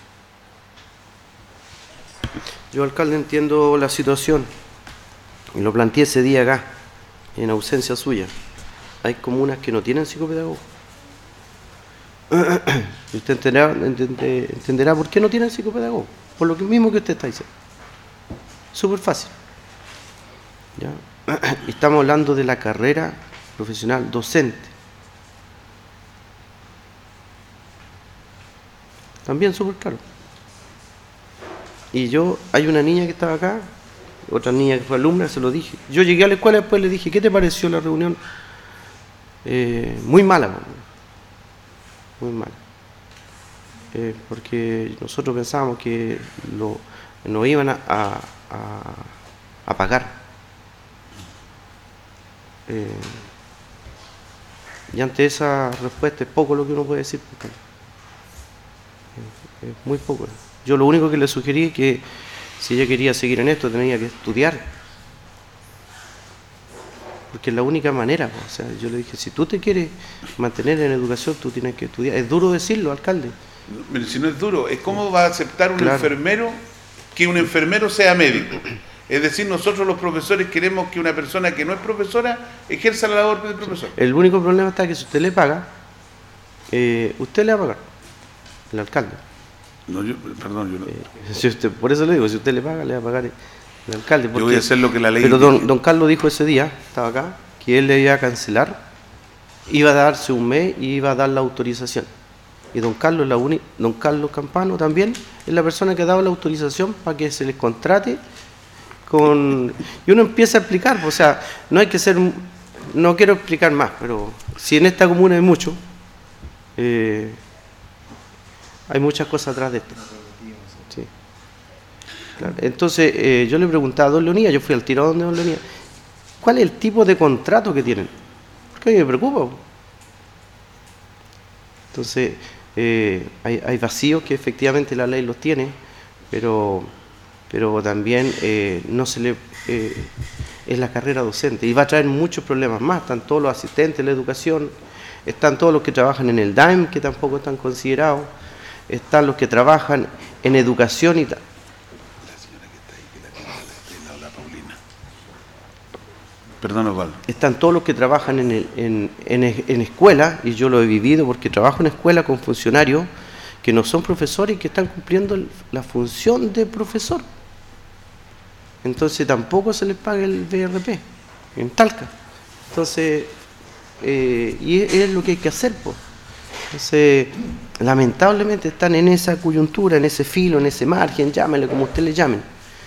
Yo, alcalde, entiendo la situación y lo planteé ese día acá, en ausencia suya. Hay comunas que no tienen psicopedagogo. Y usted entenderá por qué no tienen psicopedagogo. Por lo mismo que usted está diciendo. Súper fácil. ¿Ya? Estamos hablando de la carrera profesional docente. También súper claro. Y hay una niña que estaba acá, otra niña que fue alumna, se lo dije. Yo llegué a la escuela después, le dije, ¿qué te pareció la reunión? Muy mala, muy mala. Porque nosotros pensábamos que nos iban a pagar. Y ante esa respuesta es poco lo que uno puede decir. Es muy poco. Yo lo único que le sugerí es que si ella quería seguir en esto tenía que estudiar. Porque es la única manera. O sea, yo le dije, si tú te quieres mantener en educación, tú tienes que estudiar. Es duro decirlo, alcalde. Pero si no es duro, es cómo va a aceptar un Claro. enfermero que un enfermero sea médico. Es decir, nosotros los profesores queremos que una persona que no es profesora ejerza la labor de profesor. El único problema está que si usted le paga, usted le va a pagar, el alcalde. No, perdón, yo no. Si usted, por eso le digo, si usted le paga, le va a pagar el alcalde. Yo voy a hacer lo que la ley Pero dice. don Carlos dijo ese día, estaba acá, que él le iba a cancelar, iba a darse un mes y iba a dar la autorización. Y don Carlos Campano también es la persona que ha dado la autorización para que se les contrate con... Y uno empieza a explicar, o sea, no hay que ser... No quiero explicar más, pero si en esta comuna hay mucho, hay muchas cosas atrás de esto. Sí. Claro. Entonces, yo le preguntaba a don Leonidas, yo fui al tiro donde don Leonidas, ¿cuál es el tipo de contrato que tienen? Porque a mí me preocupa. Entonces, hay vacíos que efectivamente la ley los tiene, pero también no se le es la carrera docente y va a traer muchos problemas más. Están todos los asistentes de la educación, están todos los que trabajan en el DAEM, que tampoco están considerados, están los que trabajan en educación y tal. Perdón, Osvaldo. Están todos los que trabajan en escuela, y yo lo he vivido porque trabajo en escuela con funcionarios que no son profesores y que están cumpliendo la función de profesor. Entonces tampoco se les paga el VRP en Talca. Entonces, y es lo que hay que hacer, pues. Entonces, lamentablemente están en esa coyuntura, en ese filo, en ese margen, llámenle como usted le llamen.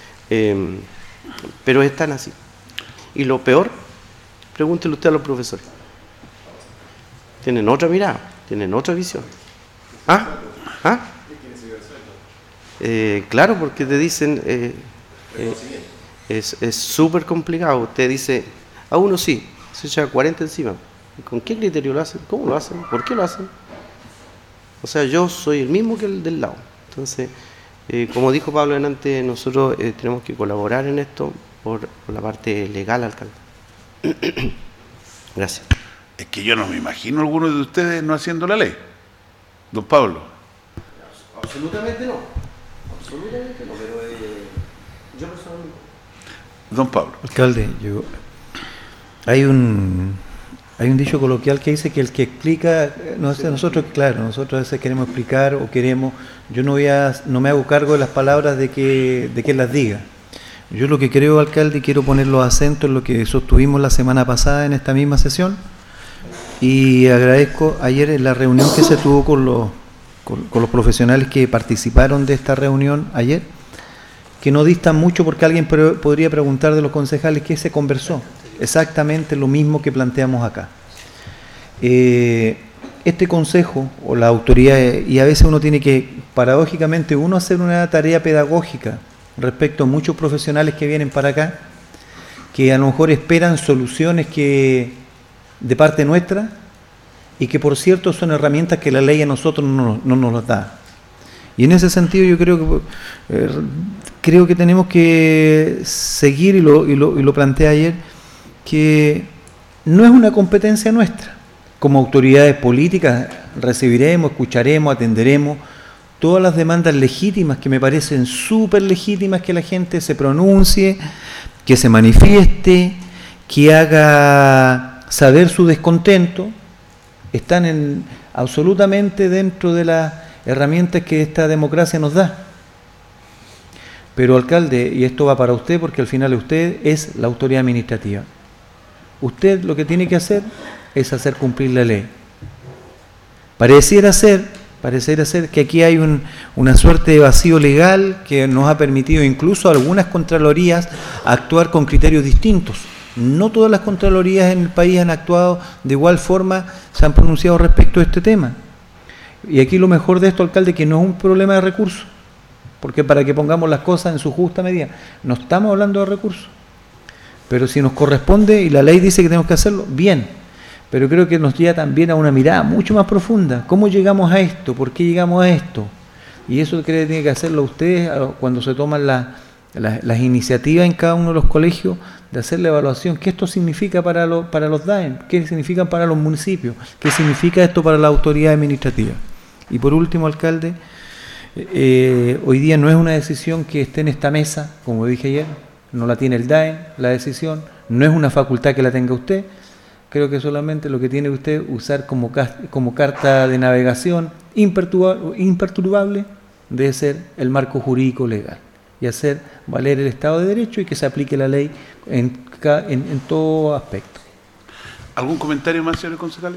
Pero están así. Y lo peor, pregúntele usted a los profesores. Tienen otra mirada, tienen otra visión. ¿Ah? ¿Ah? Claro, porque te dicen, es súper complicado. Usted dice, a uno sí, se echa 40 encima. ¿Con qué criterio lo hacen? ¿Cómo lo hacen? ¿Por qué lo hacen? O sea, yo soy el mismo que el del lado. Entonces, como dijo Pablo delante, nosotros tenemos que colaborar en esto por la parte legal, alcalde. Gracias. Es que yo no me imagino a alguno de ustedes no haciendo la ley. Don Pablo. Absolutamente no. Absolutamente no, pero yo personalmente. Don Pablo. Alcalde, hay un dicho coloquial que dice que el que explica, nosotros a veces queremos explicar o queremos, yo no me hago cargo de las palabras de que las diga. Yo lo que creo, alcalde, y quiero poner los acentos en lo que sostuvimos la semana pasada en esta misma sesión, y agradezco ayer en la reunión que se tuvo con los profesionales que participaron de esta reunión ayer, que no distan mucho porque alguien podría preguntar de los concejales qué se conversó. Exactamente lo mismo que planteamos acá. Este consejo o la autoridad, y a veces uno tiene que, paradójicamente, hacer una tarea pedagógica respecto a muchos profesionales que vienen para acá, que a lo mejor esperan soluciones de parte nuestra, y que por cierto son herramientas que la ley a nosotros no nos las da. Y en ese sentido yo creo que tenemos que seguir, y lo planteé ayer, que no es una competencia nuestra. Como autoridades políticas recibiremos, escucharemos, atenderemos todas las demandas legítimas, que me parecen súper legítimas, que la gente se pronuncie, que se manifieste, que haga saber su descontento. Están absolutamente dentro de las herramientas que esta democracia nos da. Pero, alcalde, y esto va para usted, porque al final usted es la autoridad administrativa. Usted lo que tiene que hacer es hacer cumplir la ley. Pareciera ser que aquí hay una suerte de vacío legal que nos ha permitido incluso a algunas contralorías actuar con criterios distintos. No todas las contralorías en el país han actuado de igual forma, se han pronunciado respecto a este tema. Y aquí lo mejor de esto, alcalde, que no es un problema de recursos, porque para que pongamos las cosas en su justa medida, no estamos hablando de recursos. Pero si nos corresponde y la ley dice que tenemos que hacerlo, bien. Pero creo que nos lleva también a una mirada mucho más profunda. ¿Cómo llegamos a esto? ¿Por qué llegamos a esto? Y eso creo que tiene que hacerlo ustedes cuando se toman las iniciativas en cada uno de los colegios, de hacer la evaluación. ¿Qué esto significa para los DAEM? ¿Qué significa para los municipios? ¿Qué significa esto para la autoridad administrativa? Y por último, alcalde, hoy día no es una decisión que esté en esta mesa, como dije ayer, no la tiene el DAEM, la decisión, no es una facultad que la tenga usted. Creo que solamente lo que tiene usted usar como carta de navegación imperturbable debe ser el marco jurídico legal y hacer valer el Estado de Derecho y que se aplique la ley en todo aspecto. ¿Algún comentario más, señores concejales?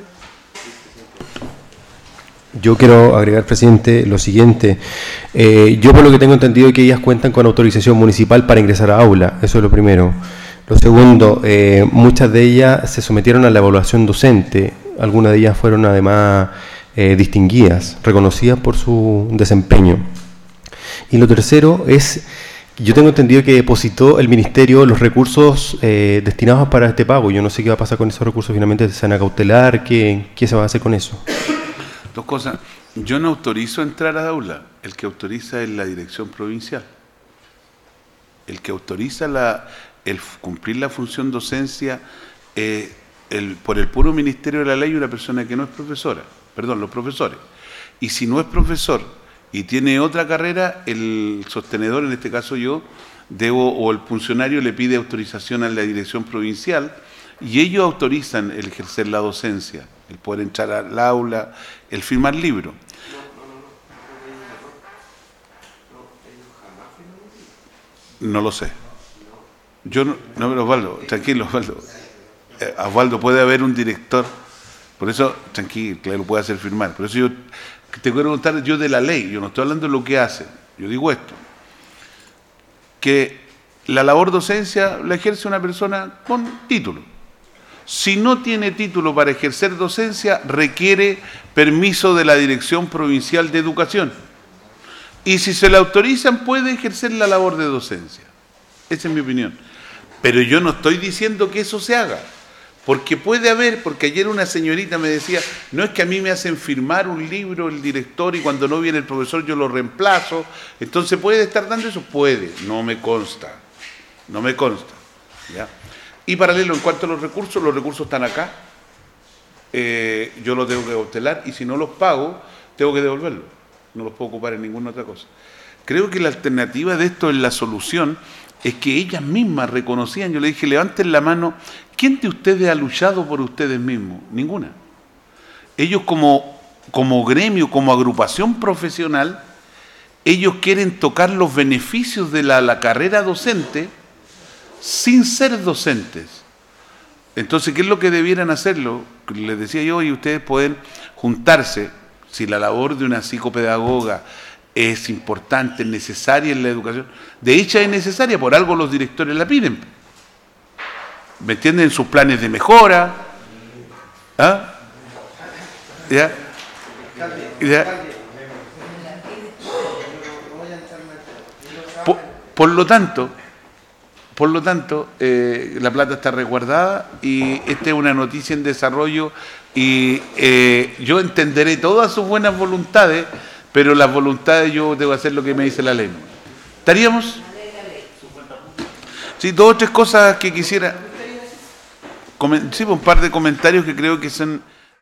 Yo quiero agregar, presidente, lo siguiente. Yo por lo que tengo entendido que ellas cuentan con autorización municipal para ingresar a aula, eso es lo primero. Lo segundo, muchas de ellas se sometieron a la evaluación docente, algunas de ellas fueron además distinguidas, reconocidas por su desempeño. Y lo tercero es, yo tengo entendido que depositó el Ministerio los recursos destinados para este pago. Yo no sé qué va a pasar con esos recursos, finalmente se van a cautelar, ¿qué se va a hacer con eso? Dos cosas. Yo no autorizo entrar a aula. El que autoriza es la dirección provincial. El que autoriza el cumplir la función docencia por el puro ministerio de la ley, una persona que no es profesora. Perdón, los profesores. Y si no es profesor y tiene otra carrera, el sostenedor, en este caso yo, o el funcionario le pide autorización a la dirección provincial y ellos autorizan el ejercer la docencia, el poder entrar al aula, el firmar libro. No lo sé. Yo no, pero Osvaldo, tranquilo, Osvaldo. Osvaldo, puede haber un director, por eso, tranquilo, claro, lo puede hacer firmar. Por eso yo te quiero contar yo de la ley, yo no estoy hablando de lo que hace. Yo digo esto, que la labor docencia la ejerce una persona con título. Si no tiene título para ejercer docencia, requiere permiso de la Dirección Provincial de Educación. Y si se le autorizan, puede ejercer la labor de docencia. Esa es mi opinión. Pero yo no estoy diciendo que eso se haga. Porque puede haber, porque ayer una señorita me decía, no es que a mí me hacen firmar un libro el director y cuando no viene el profesor yo lo reemplazo. Entonces, ¿puede estar dando eso? Puede. No me consta. No me consta. ¿Ya? Y paralelo, en cuanto a los recursos están acá. Yo los tengo que cautelar y si no los pago, tengo que devolverlos. No los puedo ocupar en ninguna otra cosa. Creo que la alternativa de esto en la solución es que ellas mismas reconocían, yo le dije, levanten la mano, ¿quién de ustedes ha luchado por ustedes mismos? Ninguna. Ellos como gremio, como agrupación profesional, ellos quieren tocar los beneficios de la carrera docente sin ser docentes. Entonces, ¿qué es lo que debieran hacerlo? Les decía yo, y ustedes pueden juntarse, si la labor de una psicopedagoga es importante, es necesaria en la educación, de hecho es necesaria, por algo los directores la piden. ¿Me entienden? En sus planes de mejora. ¿Ah? ¿Ya? ¿Ya? Por lo tanto, la plata está resguardada y esta es una noticia en desarrollo y yo entenderé todas sus buenas voluntades, pero las voluntades yo debo hacer lo que me dice la ley. ¿Estaríamos? Sí, dos o tres cosas que quisiera. Sí, un par de comentarios que creo que son